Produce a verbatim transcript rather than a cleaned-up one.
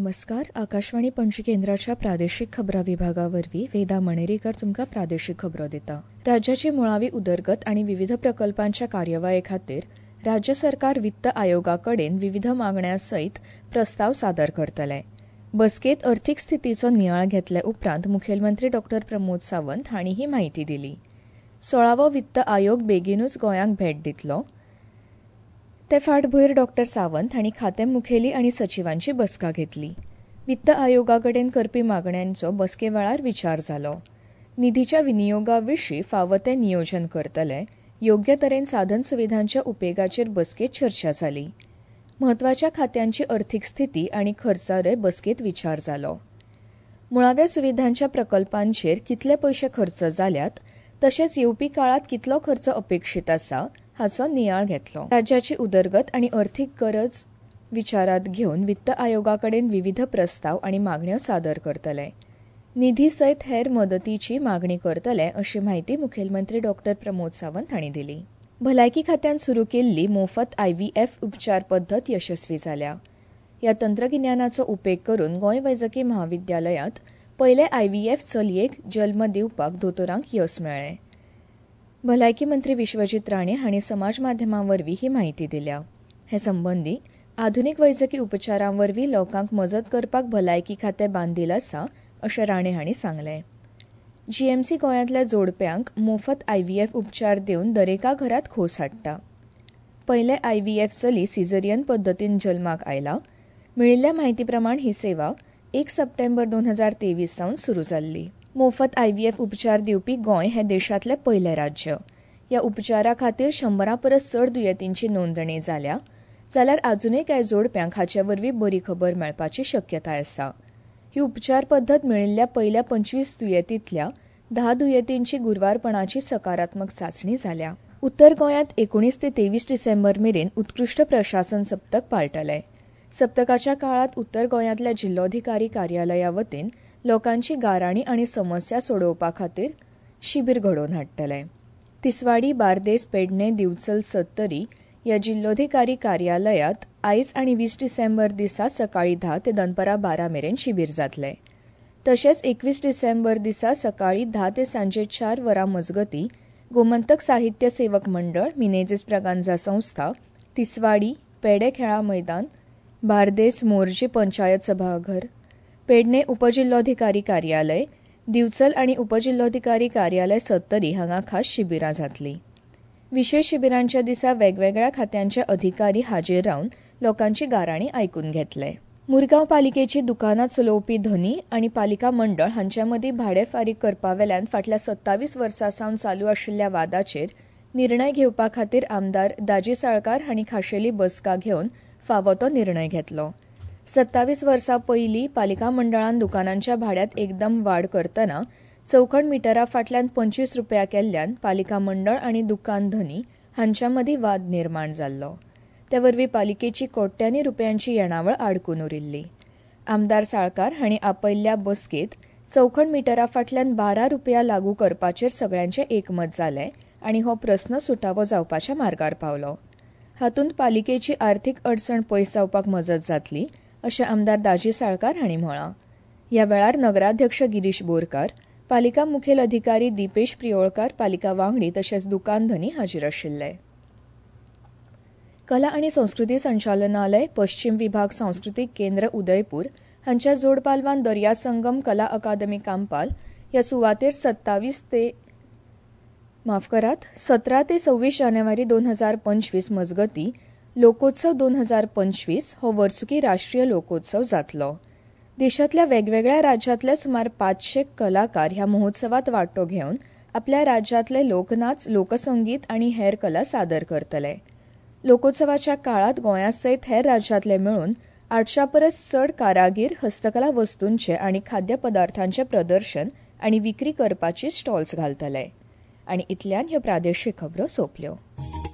नमस्कार. आकाशवाणी पणजी केंद्राच्या प्रादेशीक खबरां विभागावरवीं वेदा मणेरीकर तुमकां प्रादेशीक खबरो दिता. राज्याची मुळावी उदरगत आनी विविध प्रकल्पांच्या कार्यवाहे खातीर राज्य सरकार वित्त आयोगाकडेन विविध मागण्यां सयत प्रस्ताव सादर करतले. बसकेत अर्थीक स्थितीचो नियाळ घेतले उपरांत मुखेलमंत्री डॉ प्रमोद सावंत हांणी ही म्हायती दिली. सोळावो वित्त आयोग बेगीनूच गोंयांक भेट दितलो. ते फाटभुंयेर डॉ सावंत हांणी खातें मुखेली आनी सचिवांची बसका घेतली. वित्त आयोगाकडेन करपी मागण्यांचो बसके वेळार विचार जालो. निधीच्या विनियोगा विशीं फावो तें नियोजन करतले. योग्य तरेन साधन सुविधांच्या उपेगाचेर बसकेत चर्चा जाली. म्हत्वाच्या खात्यांची अर्थीक स्थिती आनी खर्चारय बसकेत विचार जालो. मुळाव्या सुविधांच्या प्रकल्पांचेर कितले पयशे खर्च जाल्यात तशेंच येवपी काळात कितलो खर्च अपेक्षीत आसा हाचो नियाळ घेतलो. राज्याची उदरगत आनी अर्थीक गरज विचारांत घेवन वित्त आयोगाकडेन विविध प्रस्ताव आनी मागण्यो सादर करतले. निधी सयत हेर मदतीची मागणी करतले अशी म्हायती मुखेलमंत्री डॉ प्रमोद सावंत हांणी दिली. भलायकी खात्यान सुरू केल्ली मोफत आयव्हीएफ उपचार पद्दत यशस्वी जाल्या. ह्या तंत्रगिन्यानाचो उपेग करून गोंय वैजकी म्हाविद्यालयांत पयले आयव्हीएफ चलयेक जल्म दिवपाक दोतोरांक येस मेळ्ळें. भलायकी मंत्री विश्वजीत राणे हांणी समाज माध्यमांवरवीं ही म्हायती दिल्या. हे संबंदी आधुनीक वैजकी उपचारांवरवीं लोकांक मजत करपाक भलायकी खातें बांदील आसा अशें राणे हांणी सांगलें. जीएमसी गोंयांतल्या जोडप्यांक मोफत आयव्हीएफ उपचार दिवन दरेका घरांत खोस हाडटा. पयले आयव्हीएफ चली सिझेरियन पद्दतीन जल्माक आयला. मेळिल्ल्या म्हायती प्रमाण ही सेवा एक सप्टेंबर दोन हजार तेवीस सावन सुरू जाल्ली. मोफत आयव्हीएफ उपचार दिवपी गोंय हें देशांतलें पयलें राज्य. ह्या उपचारा खातीर शंभरा परस चड दुयेंतींची नोंदणी जाल्या जाल्यार आजुनूय कांय जोडप्यांक हाचे वरवीं बरी खबर मेळपाची शक्यताय आसा. ही उपचार पद्दत मेळिल्ल्या पयल्या पंचवीस दुयेंतींतल्या धा दुयेंतींची गुरवारपणाची सकारात्मक चांचणी जाल्या. उत्तर गोंयांत एकुणीस ते तेवीस डिसेंबर मेरेन उत्कृश्ट प्रशासन सप्तक पाळटले. सप्तकाच्या काळात उत्तर गोंयांतल्या जिल्लोधिकारी कार्यालया वतीन लोकांची गाराणी आनी समस्या सोडोवपा खातीर शिबीर घडोवन हाडटले. तिसवाडी, बार्देस, पेडणे, दिवचल, सत्तरी ह्या जिल्लोधिकारी कार्यालयांत आयज आनी वीस डिसेंबर दिसा सकाळी धा ते दनपारां बारा मेरेन शिबीर जातले. तशेंच एकवीस डिसेंबर दिसा सकाळी धा ते सांजे चार वरां मजगतीं गोमंतक साहित्य सेवक मंडळ, मिनेझीस ब्रागांझा संस्था, तिसवाडी, पेडे खेळा मैदान, बार्देस मोर्जी पंचायत सभाघर, पेडणे उपजिल्लोधिकारी कार्यालय, दिवचल आनी उपजिल्लोधिकारी कार्यालय सत्तरी हांगा खास शिबिरां जातलीं. विशेष शिबिरांच्या दिसा वेगवेगळ्या खात्यांचे अधिकारी हाजीर रावन लोकांची गाराणी आयकून घेतले. मुरगांव पालिकेची दुकानां चलोवपी धनी आनी पालिका मंडळ हांच्या मदीं भाडें फारीक करपा वेल्यान फाटल्या सत्तावीस वर्सां सावन चालू आशिल्ल्या वादाचेर निर्णय घेवपा खातीर आमदार दाजी साळकार हांणी खाशेली बसका घेवन फावो तो निर्णय घेतलो. सत्तावीस वर्सां पयलीं पालिका मंडळान दुकानांच्या भाड्यांत एकदम वाड करतना चौखण मिटरा फाटल्यान पंचवीस रुपया केल्ल्यान पालिका मंडळ आनी दुकान धनी हांच्या मदीं वाद निर्माण जाल्लो. ते वरवीं पालिकेची कोट्यांनी रुपयांची येणावळ आडकून उरिल्ली. आमदार साळकार हांणी आपयल्ल्या बसकेत चौखण मिटरा फाटल्यान बारा रुपया लागू करपाचेर सगळ्यांचें एकमत जालें आनी हो प्रस्न सुटावो जावपाच्या मार्गार पावलो. हातूंत पालिकेची आर्थीक अडचण पयस जावपाक मजत जातली अशें आमदार दाजी साळकार हांणी म्हळां. ह्या वेळार नगराध्यक्ष गिरीश बोरकार, पालिका मुखेल अधिकारी दिपेश प्रियोळकार, पालिका वांगडी तशेंच दुकान धनी हाजीर आशिल्ले. कला आनी संस्कृती संचालनालय, पश्चिम विभाग सांस्कृतीक केंद्र उदयपूर हांच्या जोड पालवान दर्या संगम कला अकादमी कांपाल ह्या सुवातेर सत्तावीस ते माफ करात सतरा ते सव्वीस जानेवारी दोन हजार पंचवीस मजगतीं लोकोत्सव दोन हजार पंचवीस हो वर्सुकी राष्ट्रीय लोकोत्सव जातलो. देशांतल्या वेगवेगळ्या राज्यांतले सुमार पांचशे कलाकार ह्या महोत्सवात वांटो घेवन आपल्या राज्यांतले लोकनाच, लोकसंगीत आनी हेर कला सादर करतले. लोकोत्सवाच्या काळात गोंया सयत हेर राज्यांतले मेळून आठशां परस चड कारागीर हस्तकला वस्तूंचे आनी खाद्य पदार्थांचे प्रदर्शन आनी विक्री करपाची स्टॉल्स घालतले. आनी इतल्यान ह्यो प्रादेशीक खबरो सोंपल्यो.